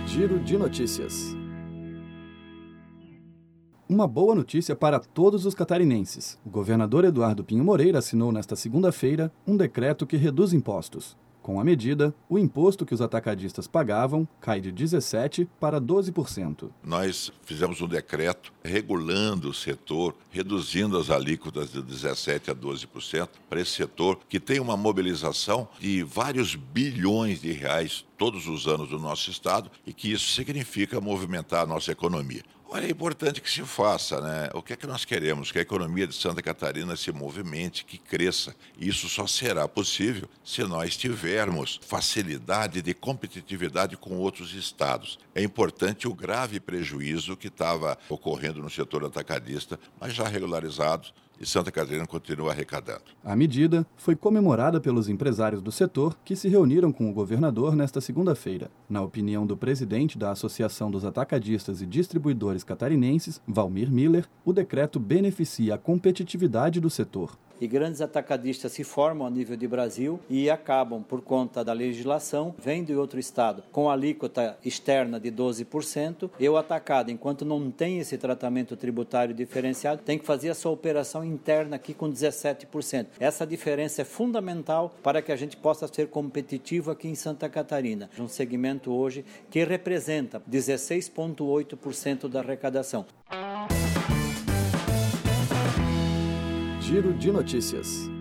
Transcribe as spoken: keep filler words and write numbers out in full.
Giro de notícias. Uma boa notícia para todos os catarinenses. O governador Eduardo Pinho Moreira assinou nesta segunda-feira um decreto que reduz impostos. Com a medida, o imposto que os atacadistas pagavam cai de dezessete por cento para doze por cento. Nós fizemos um decreto regulando o setor, reduzindo as alíquotas de dezessete por cento a doze por cento para esse setor que tem uma mobilização de vários bilhões de reais todos os anos do nosso estado e que isso significa movimentar a nossa economia. Olha, é importante que se faça, né? O que é que nós queremos? Que a economia de Santa Catarina se movimente, que cresça. Isso só será possível se nós tivermos facilidade de competitividade com outros estados. É importante o grave prejuízo que estava ocorrendo no setor atacadista, mas já regularizado, e Santa Catarina continua arrecadando. A medida foi comemorada pelos empresários do setor que se reuniram com o governador nesta segunda-feira. Na opinião do presidente da Associação dos Atacadistas e Distribuidores Catarinenses, Valmir Miller, o decreto beneficia a competitividade do setor. E grandes atacadistas se formam a nível de Brasil e acabam, por conta da legislação, vêm de outro estado com alíquota externa de doze por cento, e o atacado, enquanto não tem esse tratamento tributário diferenciado, tem que fazer a sua operação interna aqui com dezessete por cento. Essa diferença é fundamental para que a gente possa ser competitivo aqui em Santa Catarina. Um segmento hoje que representa dezesseis vírgula oito por cento da arrecadação. Giro de notícias.